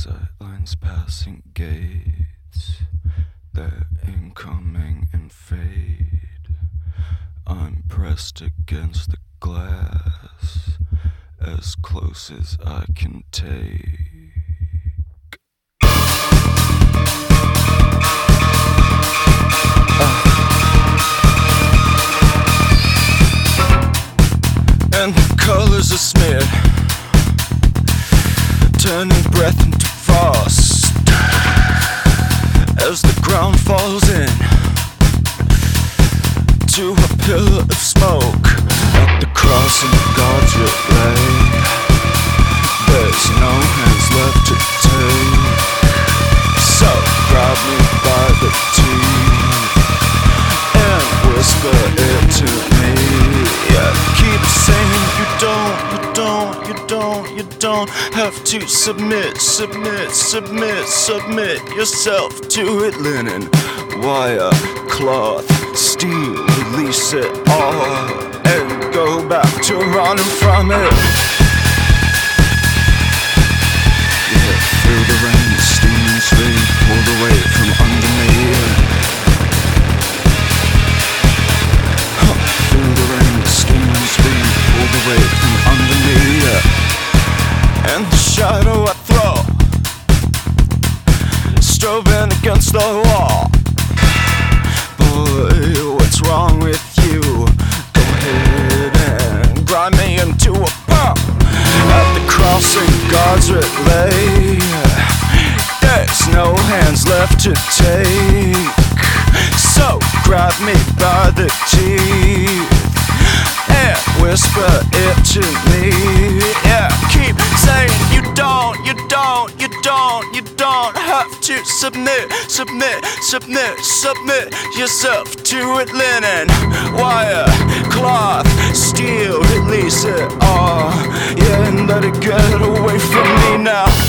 Sightlines passing gates, they're incoming and fade. I'm pressed against the glass, as close as I can take. And the colors are smeared, turning breath into frost as the ground falls in to a pillar of smoke. At the crossing God's relay, there's no hands left to take. So grab me by the teeth and whisper it to me. Yeah, keep saying you don't have to submit yourself to it. Linen, wire, cloth, steel, release it all and go back to running from it. Yeah, through the rain, steam and sleep pulled away from under me. Through the rain, steam and sleep pulled away from under me. And the shadow I throw, strobing against the wall. Boy, what's wrong with you? Go ahead and grind me into a pump. At the crossing God's relay, there's no hands left to take. So grab me by the teeth and whisper it to me. Yeah, keep saying you don't have to submit yourself to it. Linen, wire, cloth, steel, release it all. Yeah, and let it get away from me now.